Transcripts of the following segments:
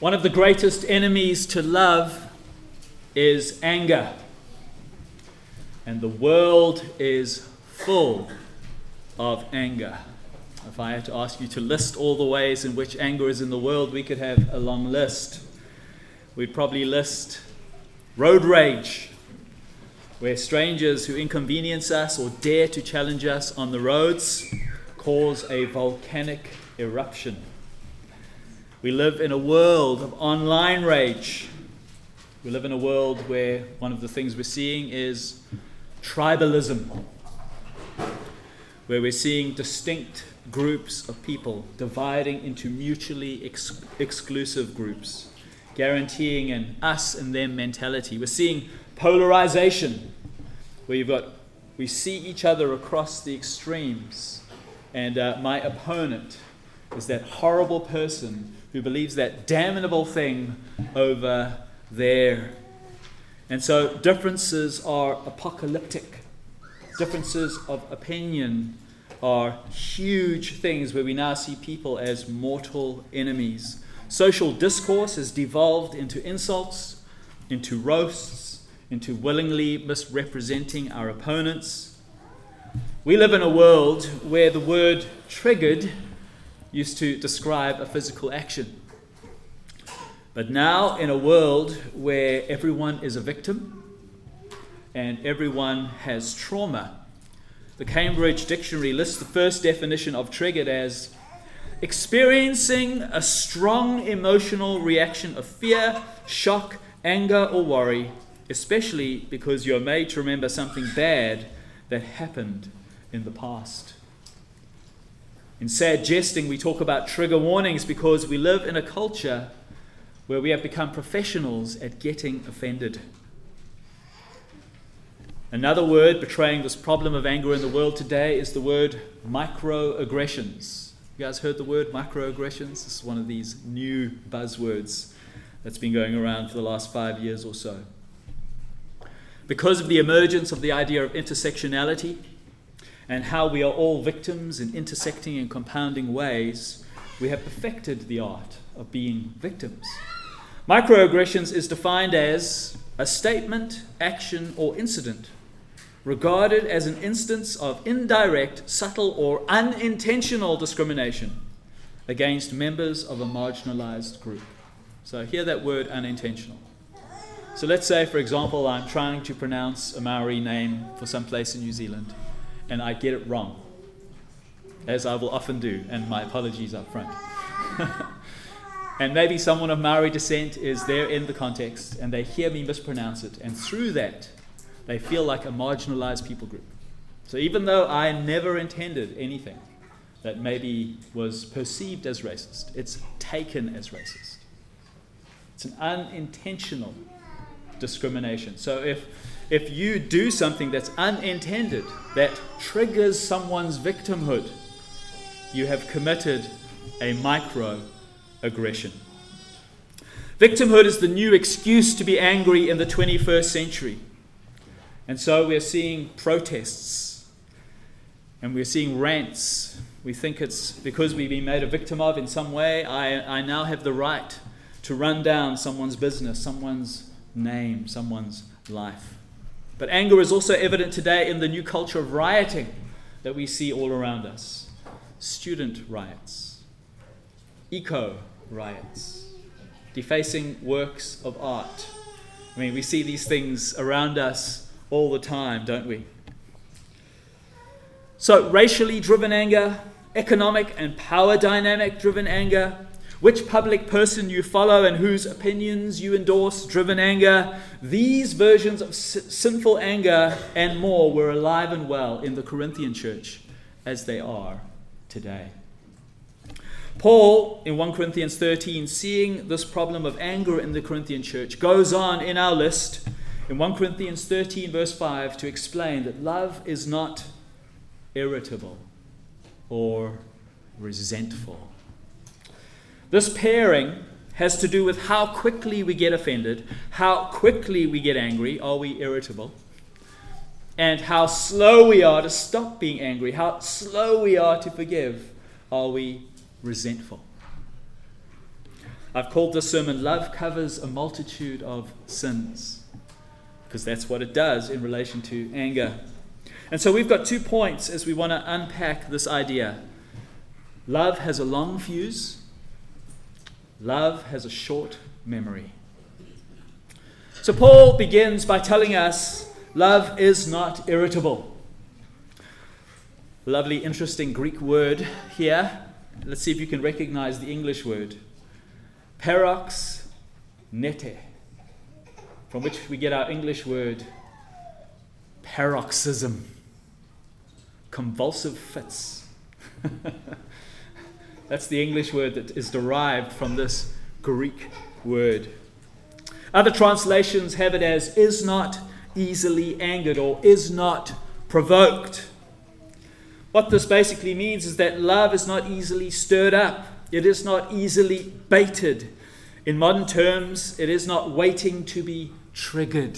One of the greatest enemies to love is anger. And the world is full of anger. If I had to ask you to list all the ways in which anger is in the world, we could have a long list. We'd probably list road rage, where strangers who inconvenience us or dare to challenge us on the roads cause a volcanic eruption. We live in a world of online rage. We live in a world where one of the things we're seeing is tribalism, where we're seeing distinct groups of people dividing into mutually exclusive groups, guaranteeing an us and them mentality. We're seeing polarization, where we see each other across the extremes, and my opponent is that horrible person who believes that damnable thing over there. And so differences are apocalyptic. Differences of opinion are huge things where we now see people as mortal enemies. Social discourse has devolved into insults, into roasts, into willingly misrepresenting our opponents. We live in a world where the word triggered used to describe a physical action. But now, in a world where everyone is a victim and everyone has trauma, the Cambridge Dictionary lists the first definition of triggered as experiencing a strong emotional reaction of fear, shock, anger, or worry, especially because you're made to remember something bad that happened in the past. In sad jesting, we talk about trigger warnings because we live in a culture where we have become professionals at getting offended. Another word betraying this problem of anger in the world today is the word microaggressions. You guys heard the word microaggressions? This is one of these new buzzwords that's been going around for the last 5 years or so. Because of the emergence of the idea of intersectionality and how we are all victims in intersecting and compounding ways, we have perfected the art of being victims. Microaggressions is defined as a statement, action, or incident regarded as an instance of indirect, subtle, or unintentional discrimination against members of a marginalized group. So hear that word, unintentional. So let's say, for example, I'm trying to pronounce a Maori name for some place in New Zealand, and I get it wrong, as I will often do, and my apologies up front. And maybe someone of Maori descent is there in the context, and they hear me mispronounce it, and through that, they feel like a marginalized people group. So even though I never intended anything that maybe was perceived as racist, it's taken as racist. It's an unintentional discrimination. So if you do something that's unintended, that triggers someone's victimhood, you have committed a microaggression. Victimhood is the new excuse to be angry in the 21st century. And so we're seeing protests and we're seeing rants. We think it's because we've been made a victim of in some way, I now have the right to run down someone's business, someone's name, someone's life. But anger is also evident today in the new culture of rioting that we see all around us. Student riots, eco riots, defacing works of art. I mean, we see these things around us all the time, don't we? So, racially driven anger, economic and power dynamic driven anger, which public person you follow and whose opinions you endorse driven anger, these versions of sinful anger and more were alive and well in the Corinthian church as they are today. Paul, in 1 Corinthians 13, seeing this problem of anger in the Corinthian church, goes on in our list in 1 Corinthians 13, verse 5, to explain that love is not irritable or resentful. This pairing has to do with how quickly we get offended, how quickly we get angry, are we irritable, and how slow we are to stop being angry, how slow we are to forgive, are we resentful. I've called this sermon, Love Covers a Multitude of Sins, because that's what it does in relation to anger. And so we've got 2 points as we want to unpack this idea. Love has a long fuse. Love has a short memory. So Paul begins by telling us love is not irritable. Lovely, interesting Greek word here. Let's see if you can recognize the English word. Parox nete, from which we get our English word paroxysm, convulsive fits. That's the English word that is derived from this Greek word. Other translations have it as is not easily angered or is not provoked. What this basically means is that love is not easily stirred up. It is not easily baited. In modern terms, it is not waiting to be triggered.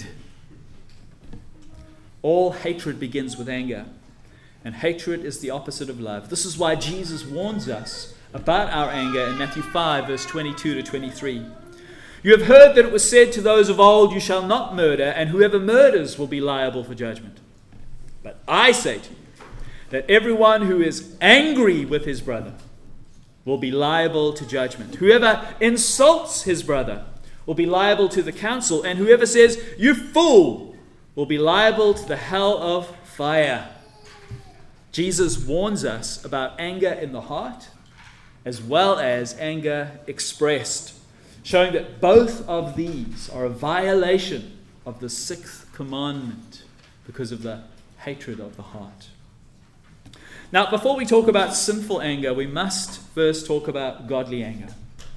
All hatred begins with anger, and hatred is the opposite of love. This is why Jesus warns us about our anger in Matthew 5, verse 22 to 23. You have heard that it was said to those of old, you shall not murder, and whoever murders will be liable for judgment. But I say to you that everyone who is angry with his brother will be liable to judgment. Whoever insults his brother will be liable to the council, and whoever says, you fool, will be liable to the hell of fire. Jesus warns us about anger in the heart as well as anger expressed, showing that both of these are a violation of the 6th commandment because of the hatred of the heart. Now, before we talk about sinful anger, we must first talk about godly anger.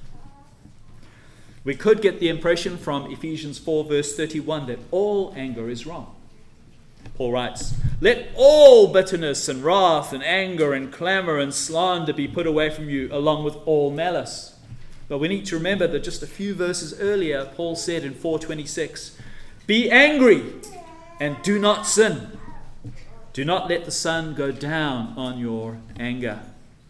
We could get the impression from Ephesians 4, verse 31, that all anger is wrong. Paul writes, let all bitterness and wrath and anger and clamor and slander be put away from you, along with all malice. But we need to remember that just a few verses earlier, Paul said in 4:26, be angry and do not sin. Do not let the sun go down on your anger.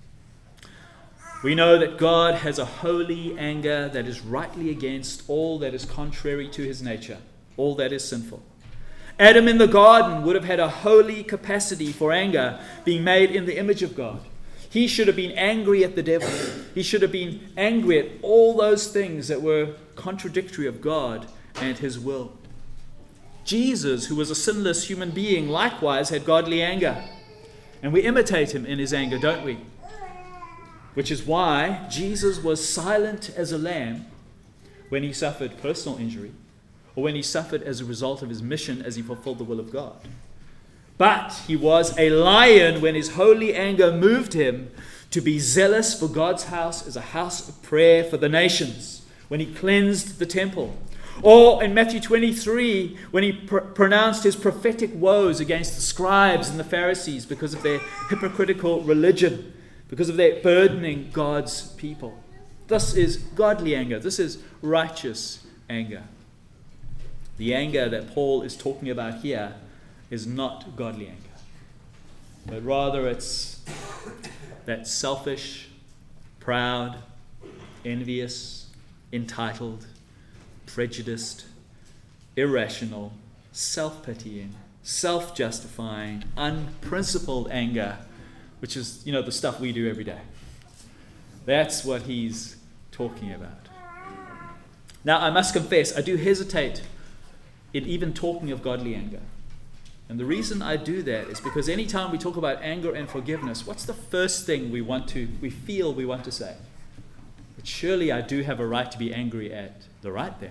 We know that God has a holy anger that is rightly against all that is contrary to his nature, all that is sinful. Adam in the garden would have had a holy capacity for anger, being made in the image of God. He should have been angry at the devil. He should have been angry at all those things that were contradictory of God and his will. Jesus, who was a sinless human being, likewise had godly anger. And we imitate him in his anger, don't we? Which is why Jesus was silent as a lamb when he suffered personal injury, or when he suffered as a result of his mission as he fulfilled the will of God. But he was a lion when his holy anger moved him to be zealous for God's house as a house of prayer for the nations, when he cleansed the temple. Or in Matthew 23, when he pronounced his prophetic woes against the scribes and the Pharisees because of their hypocritical religion, because of their burdening God's people. This is godly anger. This is righteous anger. The anger that Paul is talking about here is not godly anger, but rather it's that selfish, proud, envious, entitled, prejudiced, irrational, self-pitying, self-justifying, unprincipled anger, which is, the stuff we do every day. That's what he's talking about. Now, I must confess, I do hesitate in even talking of godly anger. And the reason I do that is because anytime we talk about anger and forgiveness, what's the first thing we feel we want to say? But surely I do have a right to be angry at the right thing.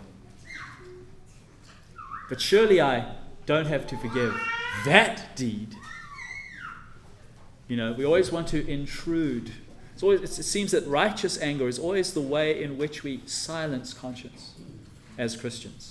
But surely I don't have to forgive that deed. We always want to intrude. It seems that righteous anger is always the way in which we silence conscience as Christians.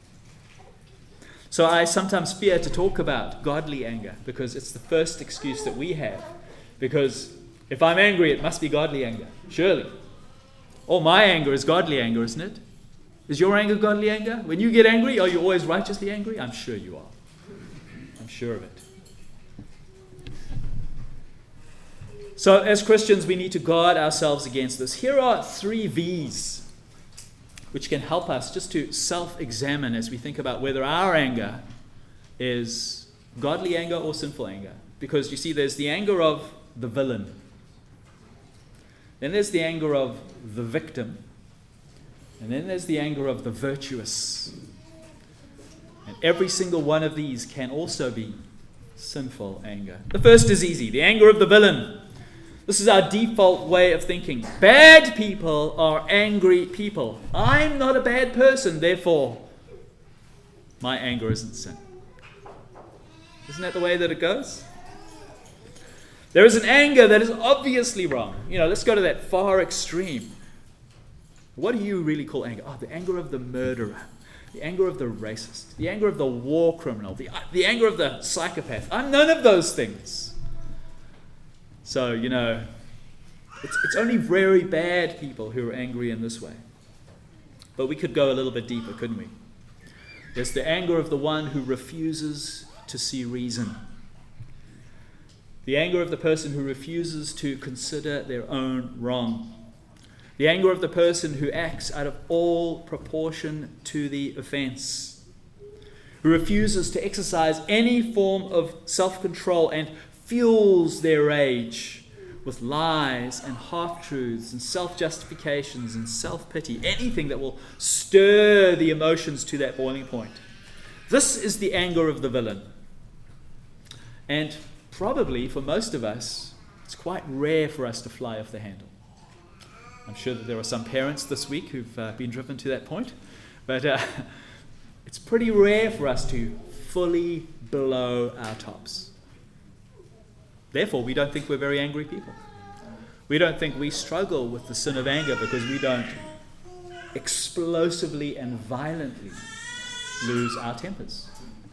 So I sometimes fear to talk about godly anger because it's the first excuse that we have. Because if I'm angry, it must be godly anger, surely. All my anger is godly anger, isn't it? Is your anger godly anger? When you get angry, are you always righteously angry? I'm sure you are. I'm sure of it. So as Christians, we need to guard ourselves against this. Here are 3 V's which can help us just to self-examine as we think about whether our anger is godly anger or sinful anger. Because you see, there's the anger of the villain. Then there's the anger of the victim. And then there's the anger of the virtuous. And every single one of these can also be sinful anger. The first is easy, the anger of the villain. This is our default way of thinking. Bad people are angry people. I'm not a bad person, therefore my anger isn't sin. Isn't that the way that it goes? There is an anger that is obviously wrong. Let's go to that far extreme. What do you really call anger? The anger of the murderer, the anger of the racist, the anger of the war criminal, the anger of the psychopath. I'm none of those things. So, it's only very bad people who are angry in this way. But we could go a little bit deeper, couldn't we? There's the anger of the one who refuses to see reason. The anger of the person who refuses to consider their own wrong. The anger of the person who acts out of all proportion to the offense. Who refuses to exercise any form of self-control and fuels their rage with lies and half-truths and self-justifications and self-pity. Anything that will stir the emotions to that boiling point. This is the anger of the villain. And probably for most of us, it's quite rare for us to fly off the handle. I'm sure that there are some parents this week who've been driven to that point. But it's pretty rare for us to fully blow our tops. Therefore, we don't think we're very angry people. We don't think we struggle with the sin of anger because we don't explosively and violently lose our tempers.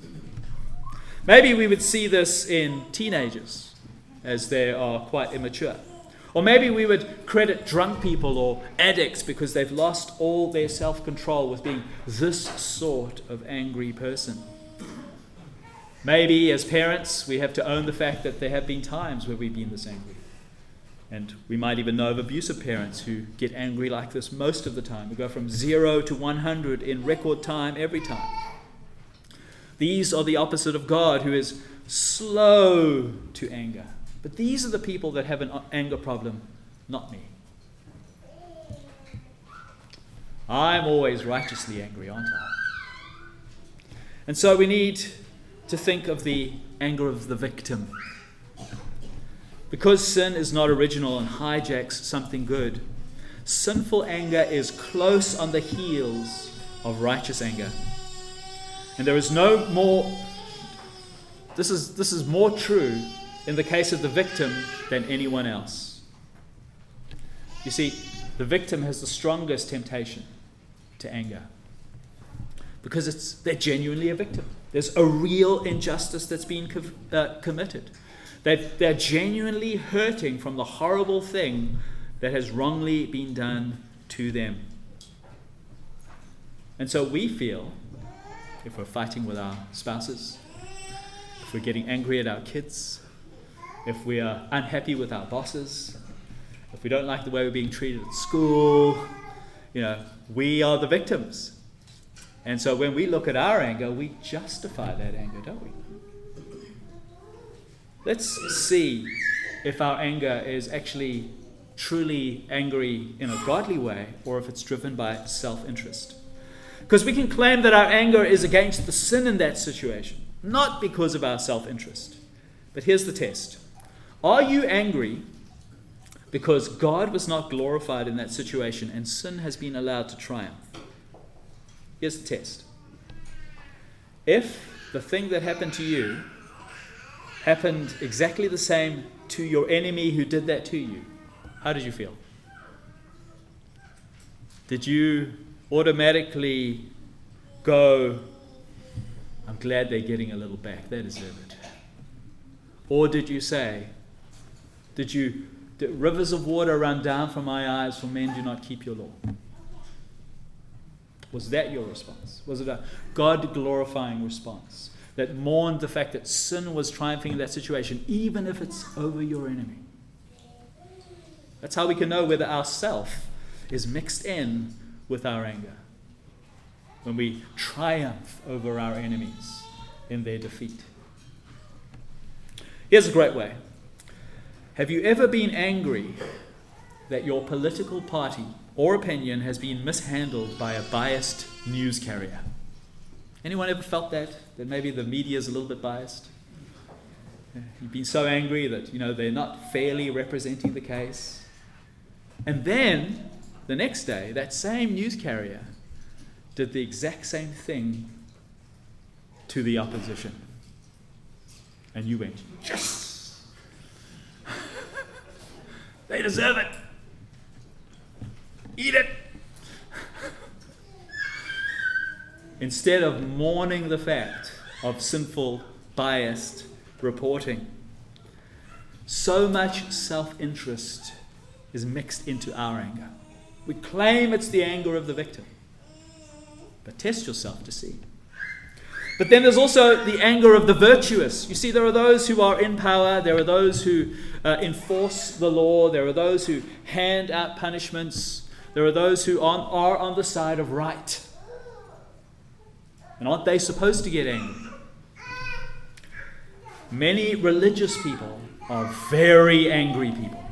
Maybe we would see this in teenagers as they are quite immature. Or maybe we would credit drunk people or addicts because they've lost all their self-control with being this sort of angry person. Maybe as parents we have to own the fact that there have been times where we've been this angry. And we might even know of abusive parents who get angry like this most of the time. We go from 0 to 100 in record time every time. These are the opposite of God, who is slow to anger. But these are the people that have an anger problem, not me. I'm always righteously angry, aren't I? And so we need to think of the anger of the victim. Because sin is not original and hijacks something good, sinful anger is close on the heels of righteous anger. And there is no more, this is more true in the case of the victim than anyone else. You see, the victim has the strongest temptation to anger because they're genuinely a victim. There's a real injustice that's been committed. They're genuinely hurting from the horrible thing that has wrongly been done to them. And so we feel, if we're fighting with our spouses, if we're getting angry at our kids, if we are unhappy with our bosses, if we don't like the way we're being treated at school, we are the victims. And so when we look at our anger, we justify that anger, don't we? Let's see if our anger is actually truly angry in a godly way or if it's driven by self-interest. Because we can claim that our anger is against the sin in that situation, not because of our self-interest. But here's the test. Are you angry because God was not glorified in that situation and sin has been allowed to triumph? Here's the test. If the thing that happened to you happened exactly the same to your enemy who did that to you, how did you feel? Did you automatically go, I'm glad they're getting a little back, they deserve it? Or did you say, did rivers of water run down from my eyes, for men do not keep your law? Was that your response? Was it a God-glorifying response that mourned the fact that sin was triumphing in that situation, even if it's over your enemy? That's how we can know whether our self is mixed in with our anger. when we triumph over our enemies in their defeat. Here's a great way. Have you ever been angry that your political party or opinion has been mishandled by a biased news carrier? Anyone ever felt that maybe the media is a little bit biased? You've been so angry that, they're not fairly representing the case. And then, the next day, that same news carrier did the exact same thing to the opposition. And you went, yes! They deserve it! Eat it! Instead of mourning the fact of sinful, biased reporting, so much self-interest is mixed into our anger. We claim it's the anger of the victim, but test yourself to see. But then there's also the anger of the virtuous. You see, there are those who are in power, there are those who enforce the law, there are those who hand out punishments, there are those who are on the side of right. And aren't they supposed to get angry? Many religious people are very angry people.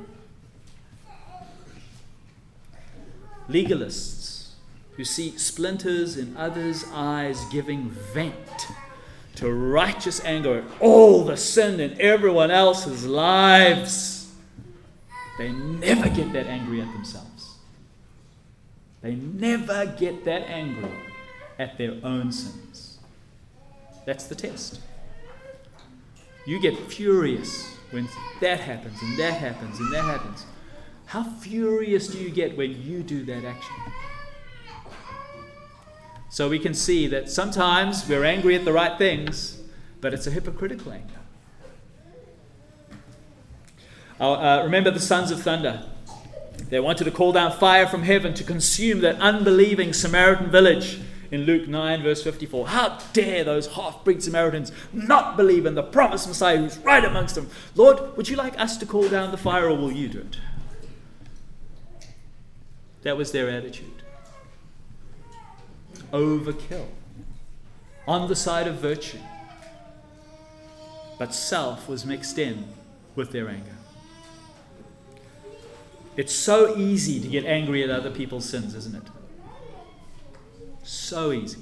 Legalists who see splinters in others' eyes giving vent to righteous anger at all the sin in everyone else's lives. They never get that angry at themselves. They never get that angry at their own sins. That's the test. You get furious when that happens and that happens and that happens. How furious do you get when you do that action? So we can see that sometimes we're angry at the right things, but it's a hypocritical anger. Remember the sons of thunder. They wanted to call down fire from heaven to consume that unbelieving Samaritan village in Luke 9 verse 54. How dare those half-breed Samaritans not believe in the promised Messiah who's right amongst them? Lord, would you like us to call down the fire, or will you do it? That was their attitude. Overkill. On the side of virtue. But self was mixed in with their anger. It's so easy to get angry at other people's sins, isn't it? So easy.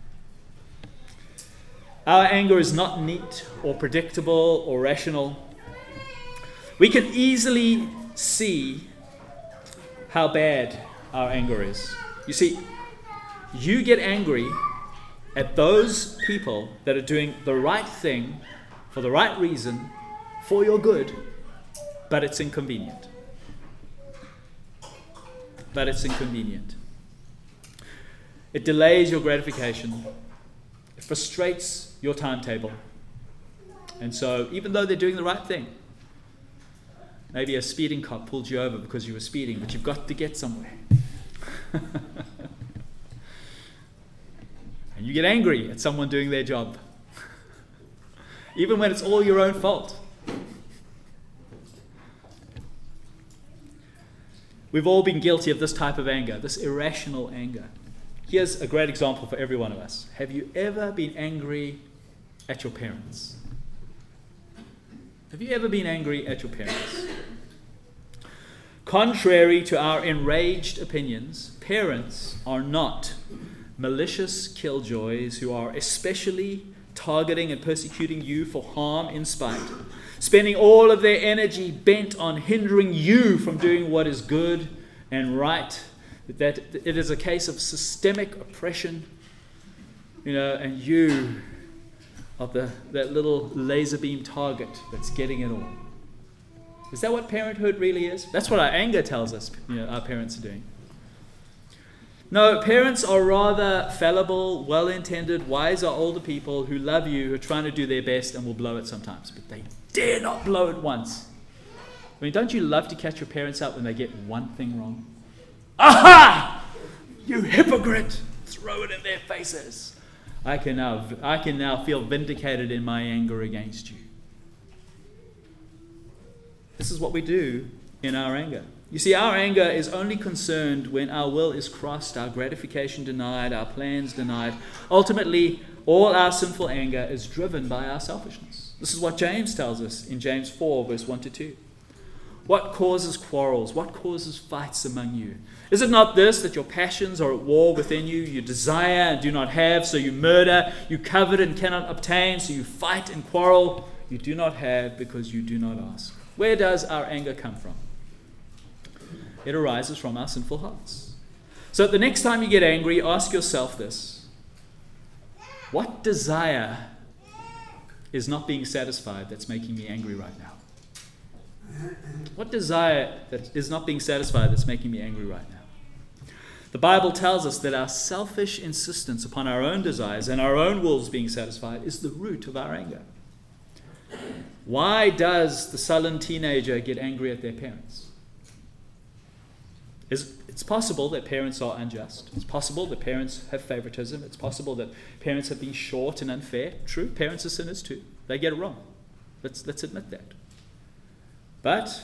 Our anger is not neat or predictable or rational. We can easily see how bad our anger is. You see, you get angry at those people that are doing the right thing for the right reason, for your good, but it's inconvenient. But it's inconvenient. It delays your gratification. It frustrates your timetable. And so, even though they're doing the right thing, maybe a speeding cop pulled you over because you were speeding, but you've got to get somewhere. And you get angry at someone doing their job, even when it's all your own fault. We've all been guilty of this type of anger, this irrational anger. Here's a great example for every one of us. Have you ever been angry at your parents? Have you ever been angry at your parents? Contrary to our enraged opinions, parents are not malicious killjoys who are especially targeting and persecuting you for harm in spite, spending all of their energy bent on hindering you from doing what is good and right. That it is a case of systemic oppression, and you are that little laser beam target that's getting it all. Is that what parenthood really is? That's what our anger tells us, our parents are doing. No, parents are rather fallible, well-intended, wiser older people who love you, who are trying to do their best and will blow it sometimes. But they dare not blow it once. I mean, don't you love to catch your parents out when they get one thing wrong? Aha! You hypocrite! Throw it in their faces. I can now feel vindicated in my anger against you. This is what we do in our anger. You see, our anger is only concerned when our will is crossed, our gratification denied, our plans denied. Ultimately, all our sinful anger is driven by our selfishness. This is what James tells us in James 4, verse 1 to 2. What causes quarrels? What causes fights among you? Is it not this, that your passions are at war within you? You desire and do not have, so you murder. You covet and cannot obtain, so you fight and quarrel. You do not have because you do not ask. Where does our anger come from? It arises from our sinful hearts. So the next time you get angry, ask yourself this. What desire is not being satisfied that's making me angry right now? What desire that is not being satisfied that's making me angry right now? The Bible tells us that our selfish insistence upon our own desires and our own wills being satisfied is the root of our anger. Why does the sullen teenager get angry at their parents? It's possible that parents are unjust. It's possible that parents have favoritism. It's possible that parents have been short and unfair. True, parents are sinners too. They get it wrong. Let's admit that. But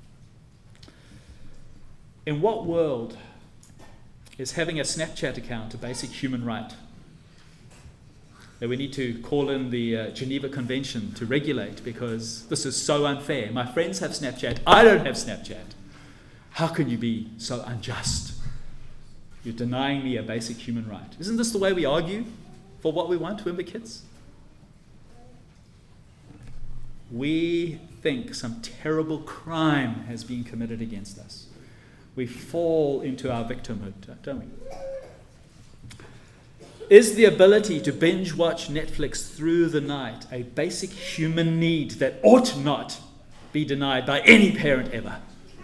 in what world is having a Snapchat account a basic human right that we need to call in the Geneva Convention to regulate because this is so unfair? My friends have Snapchat. I don't have Snapchat. How can you be so unjust? You're denying me a basic human right. Isn't this the way we argue for what we want when we're kids? We think some terrible crime has been committed against us. We fall into our victimhood, don't we? Is the ability to binge watch Netflix through the night a basic human need that ought not be denied by any parent ever?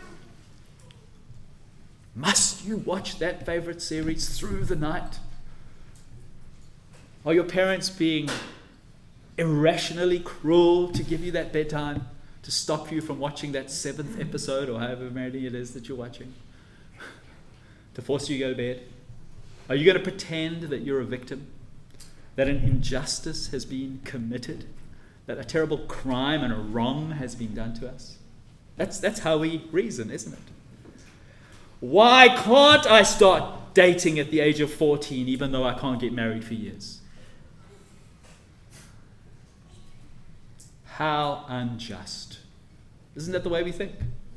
Must you watch that favorite series through the night? Are your parents being irrationally cruel to give you that bedtime, to stop you from watching that 7th episode or however many it is that you're watching, to force you to go to bed? Are you going to pretend that you're a victim, that an injustice has been committed, that a terrible crime and a wrong has been done to us? That's how we reason, isn't it? Why can't I start dating at the age of 14 even though I can't get married for years? How unjust. Isn't that the way we think?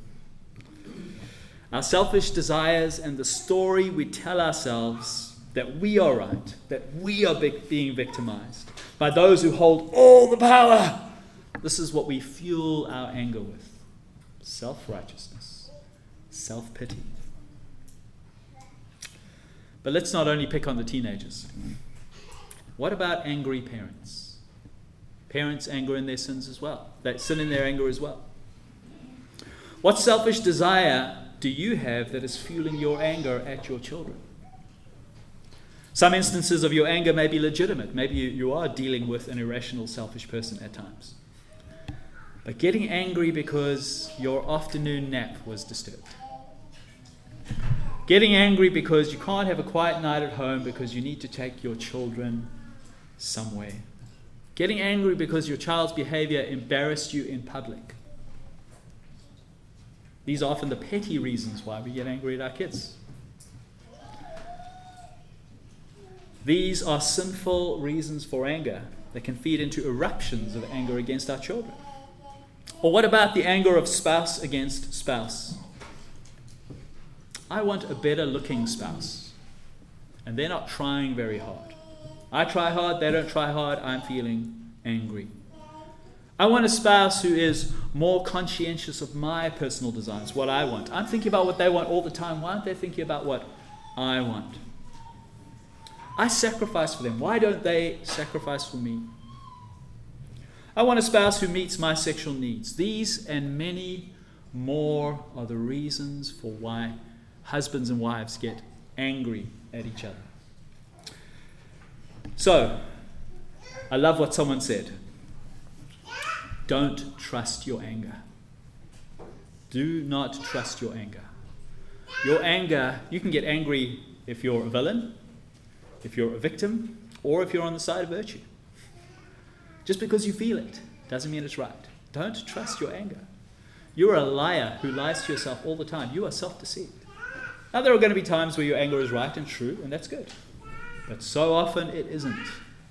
Our selfish desires and the story we tell ourselves that we are right, that we are being victimized by those who hold all the power. This is what we fuel our anger with. Self-righteousness, self-pity. But let's not only pick on the teenagers. What about angry parents? Parents anger in their sins as well. They sin in their anger as well. What selfish desire do you have that is fueling your anger at your children? Some instances of your anger may be legitimate. Maybe you are dealing with an irrational, selfish person at times. But getting angry because your afternoon nap was disturbed. Getting angry because you can't have a quiet night at home because you need to take your children somewhere. Getting angry because your child's behavior embarrassed you in public. These are often the petty reasons why we get angry at our kids. These are sinful reasons for anger that can feed into eruptions of anger against our children. Or what about the anger of spouse against spouse? I want a better looking spouse, and they're not trying very hard. I try hard, they don't try hard, I'm feeling angry. I want a spouse who is more conscientious of my personal desires, what I want. I'm thinking about what they want all the time. Why aren't they thinking about what I want? I sacrifice for them. Why don't they sacrifice for me? I want a spouse who meets my sexual needs. These and many more are the reasons for why husbands and wives get angry at each other. So, I love what someone said. Don't trust your anger. Do not trust your anger. Your anger, you can get angry if you're a villain, if you're a victim, or if you're on the side of virtue. Just because you feel it doesn't mean it's right. Don't trust your anger. You're a liar who lies to yourself all the time. You are self-deceived. Now, there are going to be times where your anger is right and true, and that's good. But so often it isn't.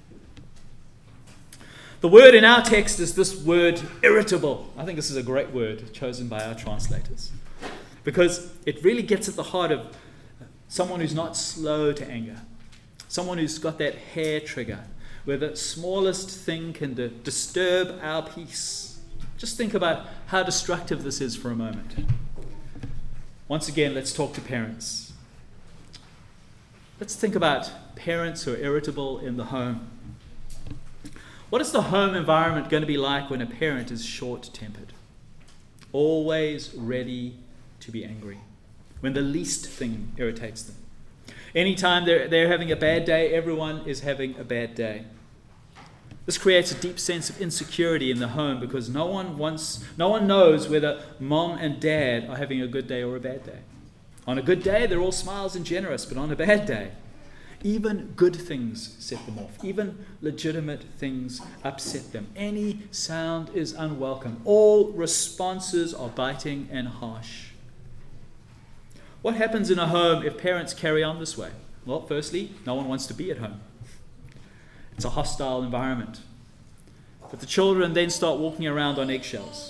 The word in our text is this word irritable. I think this is a great word chosen by our translators, because it really gets at the heart of someone who's not slow to anger, someone who's got that hair trigger, where the smallest thing can disturb our peace. Just think about how destructive this is for a moment. Once again, let's talk to parents. Let's think about parents who are irritable in the home. What is the home environment going to be like when a parent is short-tempered? Always ready to be angry when the least thing irritates them. Anytime they're having a bad day, everyone is having a bad day. This creates a deep sense of insecurity in the home because no one knows whether mom and dad are having a good day or a bad day. On a good day, they're all smiles and generous, but on a bad day, even good things set them off. Even legitimate things upset them. Any sound is unwelcome. All responses are biting and harsh. What happens in a home if parents carry on this way? Well, firstly, no one wants to be at home. It's a hostile environment. But the children then start walking around on eggshells,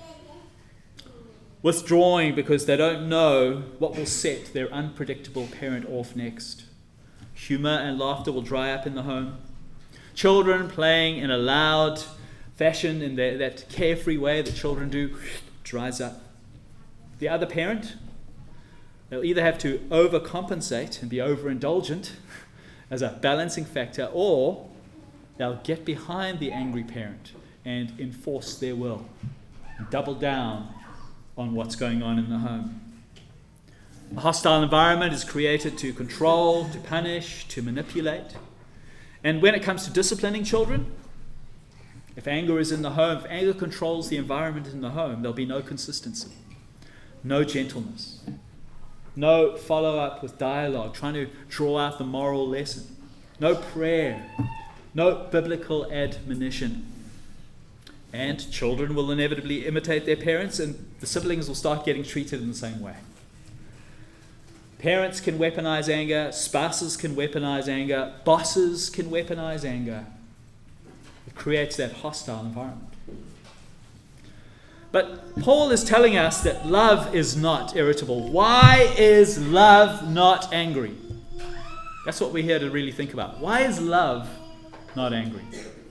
withdrawing because they don't know what will set their unpredictable parent off next. Humor and laughter will dry up in the home. Children playing in a loud fashion, in that carefree way that children do, dries up. The other parent, they'll either have to overcompensate and be overindulgent as a balancing factor, or they'll get behind the angry parent and enforce their will, and double down on what's going on in the home. A hostile environment is created to control, to punish, to manipulate. And when it comes to disciplining children, if anger is in the home, if anger controls the environment in the home, there'll be no consistency, no gentleness, no follow-up with dialogue, trying to draw out the moral lesson, no prayer, no biblical admonition. And children will inevitably imitate their parents, and the siblings will start getting treated in the same way. Parents can weaponize anger, spouses can weaponize anger, bosses can weaponize anger. It creates that hostile environment. But Paul is telling us that love is not irritable. Why is love not angry? That's what we're here to really think about. Why is love not angry?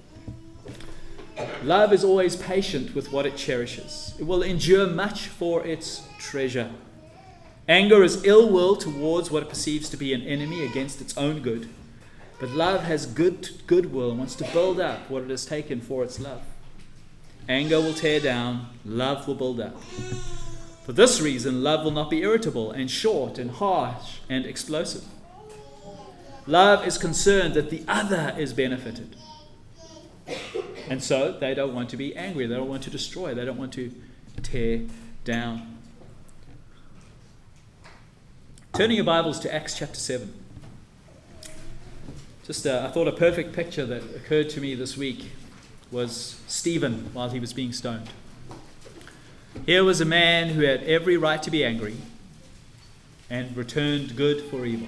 Love is always patient with what it cherishes. It will endure much for its treasure. Anger is ill will towards what it perceives to be an enemy against its own good. But love has goodwill and wants to build up what it has taken for its love. Anger will tear down, love will build up. For this reason, love will not be irritable and short and harsh and explosive. Love is concerned that the other is benefited. And so they don't want to be angry. They don't want to destroy. They don't want to tear down. Turning your Bibles to Acts chapter 7. I thought a perfect picture that occurred to me this week was Stephen while he was being stoned. Here was a man who had every right to be angry and returned good for evil.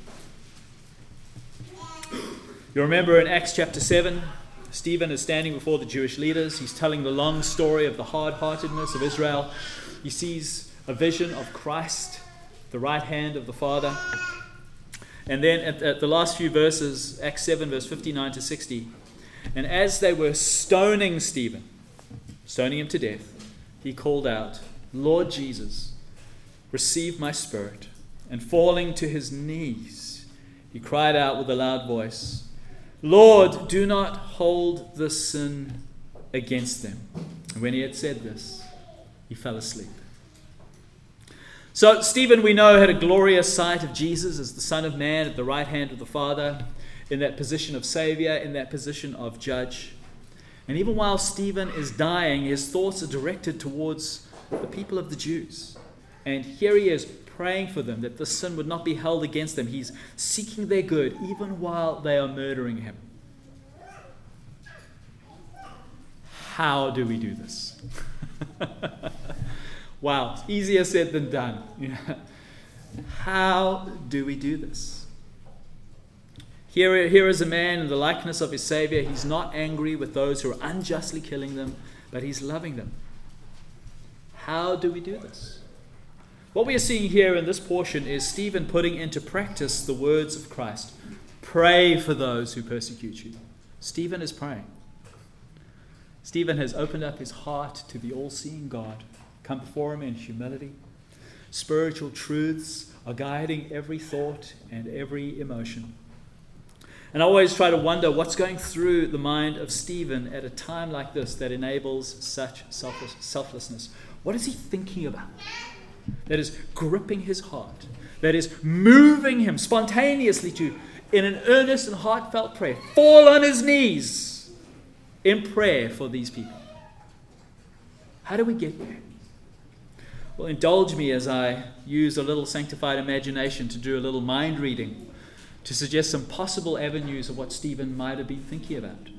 You remember in Acts chapter 7, Stephen is standing before the Jewish leaders. He's telling the long story of the hard-heartedness of Israel. He sees a vision of Christ, the right hand of the Father. And then at the last few verses, Acts 7, verse 59 to 60, and as they were stoning Stephen, stoning him to death, he called out, "Lord Jesus, receive my spirit." And falling to his knees, he cried out with a loud voice, "Lord, do not hold this sin against them." And when he had said this, he fell asleep. So Stephen, we know, had a glorious sight of Jesus as the Son of Man at the right hand of the Father, in that position of Savior, in that position of Judge. And even while Stephen is dying, his thoughts are directed towards the people of the Jews. And here he is praying for them, that the sin would not be held against them. He's seeking their good, even while they are murdering him. How do we do this? Wow, it's easier said than done. How do we do this? Here is a man in the likeness of his Savior. He's not angry with those who are unjustly killing them, but he's loving them. How do we do this? What we are seeing here in this portion is Stephen putting into practice the words of Christ. Pray for those who persecute you. Stephen is praying. Stephen has opened up his heart to the all-seeing God, come before him in humility. Spiritual truths are guiding every thought and every emotion. And I always try to wonder what's going through the mind of Stephen at a time like this that enables such selflessness. What is he thinking about that is gripping his heart, that is moving him spontaneously to, in an earnest and heartfelt prayer, fall on his knees in prayer for these people? How do we get there? Well, indulge me as I use a little sanctified imagination to do a little mind reading to suggest some possible avenues of what Stephen might have been thinking about.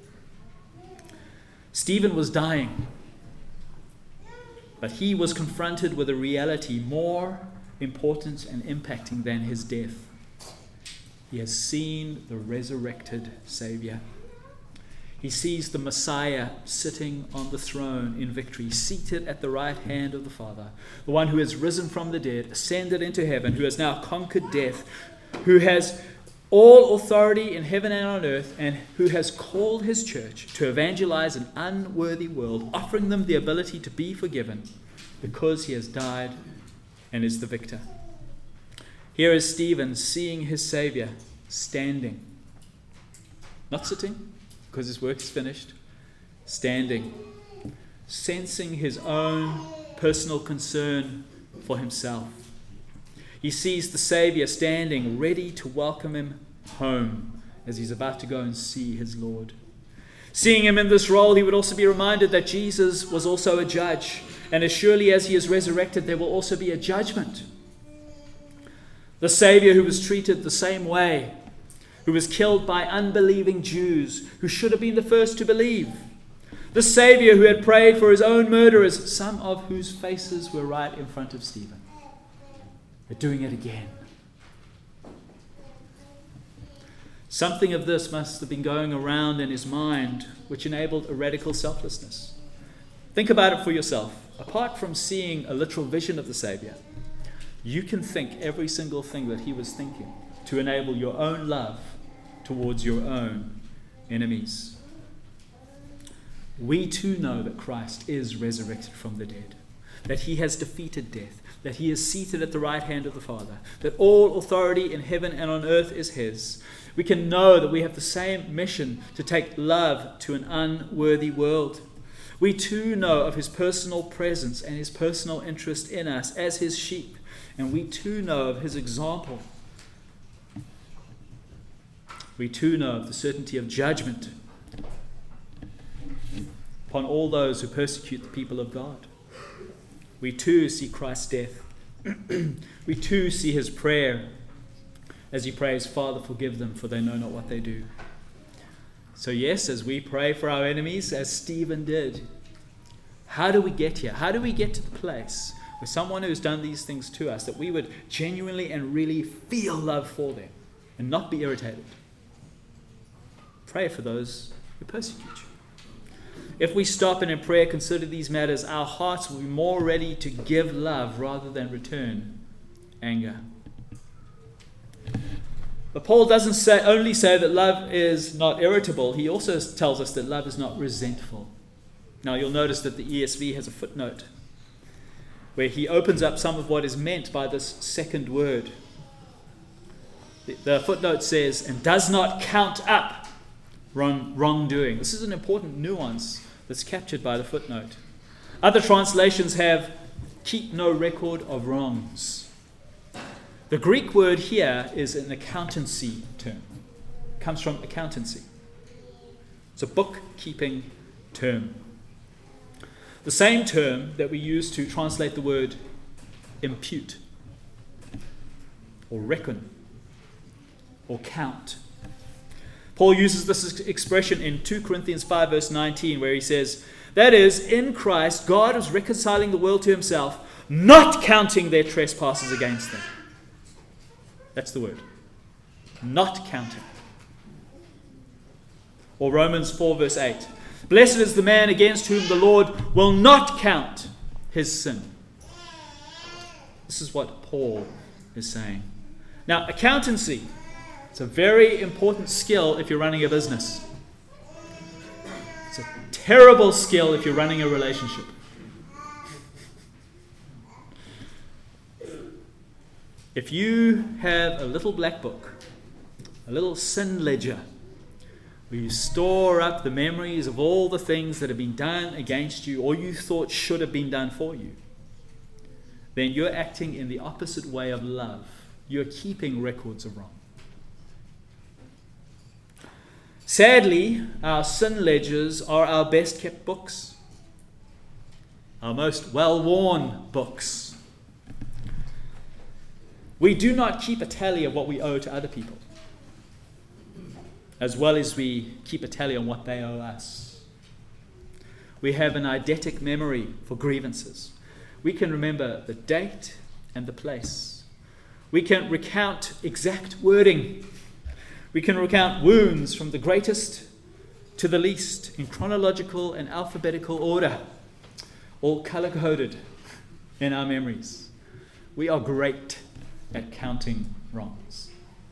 Stephen was dying, but he was confronted with a reality more important and impacting than his death. He has seen the resurrected Savior. He sees the Messiah sitting on the throne in victory, seated at the right hand of the Father, the one who has risen from the dead, ascended into heaven, who has now conquered death, who has all authority in heaven and on earth, and who has called his church to evangelize an unworthy world, offering them the ability to be forgiven because he has died and is the victor. Here is Stephen seeing his Savior standing, not sitting because his work is finished, standing, sensing his own personal concern for himself. He sees the Savior standing ready to welcome him home as he's about to go and see his Lord. Seeing him in this role, he would also be reminded that Jesus was also a judge, and as surely as he is resurrected, there will also be a judgment. The Savior who was treated the same way, who was killed by unbelieving Jews who should have been the first to believe. The Savior who had prayed for his own murderers, some of whose faces were right in front of Stephen. They're doing it again. Something of this must have been going around in his mind, which enabled a radical selflessness. Think about it for yourself. Apart from seeing a literal vision of the Savior, you can think every single thing that he was thinking to enable your own love towards your own enemies. We too know that Christ is resurrected from the dead, that he has defeated death, that he is seated at the right hand of the Father, that all authority in heaven and on earth is his. We can know that we have the same mission to take love to an unworthy world. We too know of his personal presence and his personal interest in us as his sheep, and we too know of his example. We too know of the certainty of judgment upon all those who persecute the people of God. We too see Christ's death. We too see his prayer as he prays, Father, forgive them, for they know not what they do. So yes, as we pray for our enemies, as Stephen did, how do we get here? How do we get to the place where someone who's done these things to us, that we would genuinely and really feel love for them and not be irritated? Pray for those who persecute you. If we stop and in prayer consider these matters, our hearts will be more ready to give love rather than return anger. But Paul doesn't only say that love is not irritable, he also tells us that love is not resentful. Now you'll notice that the ESV has a footnote where he opens up some of what is meant by this second word. The footnote says, and does not count up wrongdoing. This is an important nuance that's captured by the footnote. Other translations have keep no record of wrongs. The Greek word here is an accountancy term. It comes from accountancy. It's a bookkeeping term. The same term that we use to translate the word impute, or reckon, or count. Paul uses this expression in 2 Corinthians 5 verse 19 where he says, that is, in Christ, God was reconciling the world to himself, not counting their trespasses against them. That's the word. Not counting. Or Romans 4 verse 8. Blessed is the man against whom the Lord will not count his sin. This is what Paul is saying. Now, accountancy, it's a very important skill if you're running a business. It's a terrible skill if you're running a relationship. If you have a little black book, a little sin ledger, where you store up the memories of all the things that have been done against you or you thought should have been done for you, then you're acting in the opposite way of love. You're keeping records of wrong. Sadly, our sin ledgers are our best kept books, our most well-worn books. We do not keep a tally of what we owe to other people, as well as we keep a tally on what they owe us. We have an eidetic memory for grievances. We can remember the date and the place. We can recount exact wording. We can recount wounds from the greatest to the least in chronological and alphabetical order, all color-coded in our memories. We are great at counting wrongs.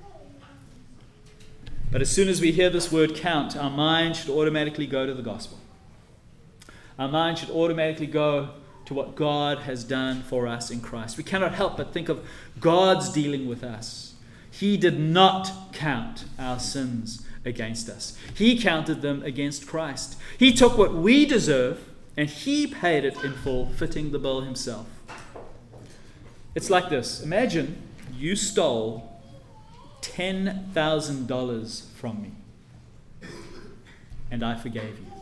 But as soon as we hear this word count, our mind should automatically go to the gospel. Our mind should automatically go to what God has done for us in Christ. We cannot help but think of God's dealing with us. He did not count our sins against us. He counted them against Christ. He took what we deserve and He paid it in full, fitting the bill Himself. It's like this. Imagine you stole $10,000 from me and I forgave you.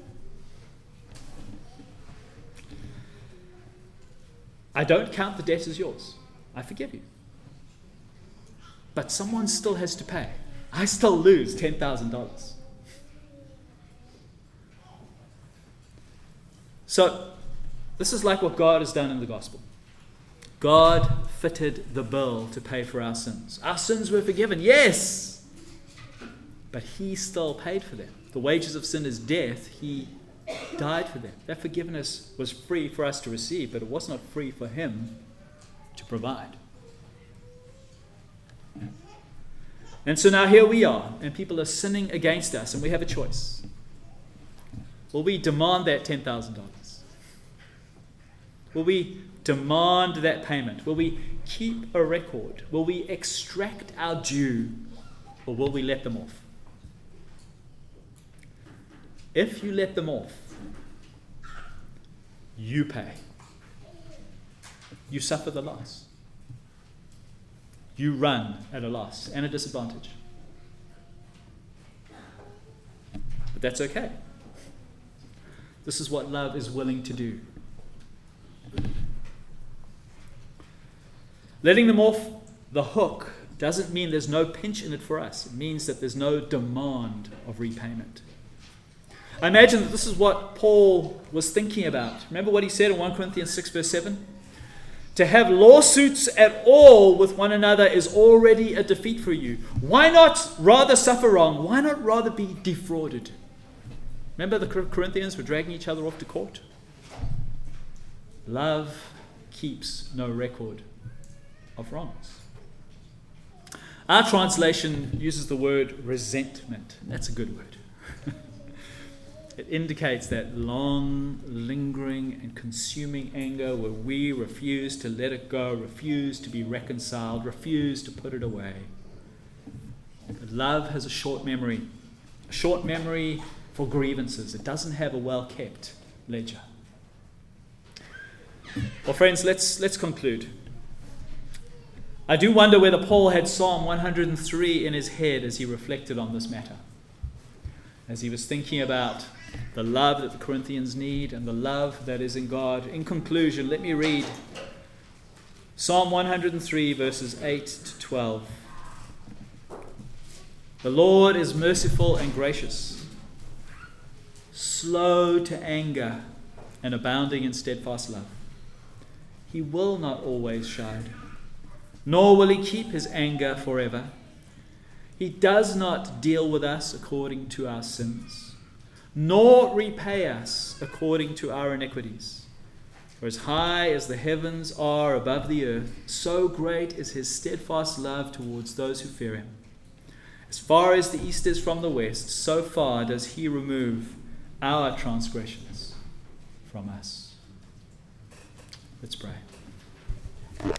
I don't count the debt as yours. I forgive you. But someone still has to pay. I still lose $10,000. So, this is like what God has done in the gospel. God fitted the bill to pay for our sins. Our sins were forgiven, yes, but He still paid for them. The wages of sin is death. He died for them. That forgiveness was free for us to receive, but it was not free for Him to provide. And so now here we are, and people are sinning against us, and we have a choice. Will we demand that $10,000? Will we demand that payment? Will we keep a record? Will we extract our due, or will we let them off? If you let them off, you pay. You suffer the loss. You run at a loss and a disadvantage. But that's okay. This is what love is willing to do. Letting them off the hook doesn't mean there's no pinch in it for us. It means that there's no demand of repayment. I imagine that this is what Paul was thinking about. Remember what he said in 1 Corinthians 6 verse 7? To have lawsuits at all with one another is already a defeat for you. Why not rather suffer wrong? Why not rather be defrauded? Remember the Corinthians were dragging each other off to court? Love keeps no record of wrongs. Our translation uses the word resentment. That's a good word. It indicates that long, lingering, and consuming anger where we refuse to let it go, refuse to be reconciled, refuse to put it away. But love has a short memory for grievances. It doesn't have a well-kept ledger. Well, friends, let's conclude. I do wonder whether Paul had Psalm 103 in his head as he reflected on this matter, as he was thinking about the love that the Corinthians need and the love that is in God. In conclusion, let me read Psalm 103 verses 8 to 12. The Lord is merciful and gracious, slow to anger and abounding in steadfast love. He will not always chide, nor will he keep his anger forever. He does not deal with us according to our sins, nor repay us according to our iniquities. For as high as the heavens are above the earth, so great is his steadfast love towards those who fear him. As far as the east is from the west, so far does he remove our transgressions from us. Let's pray.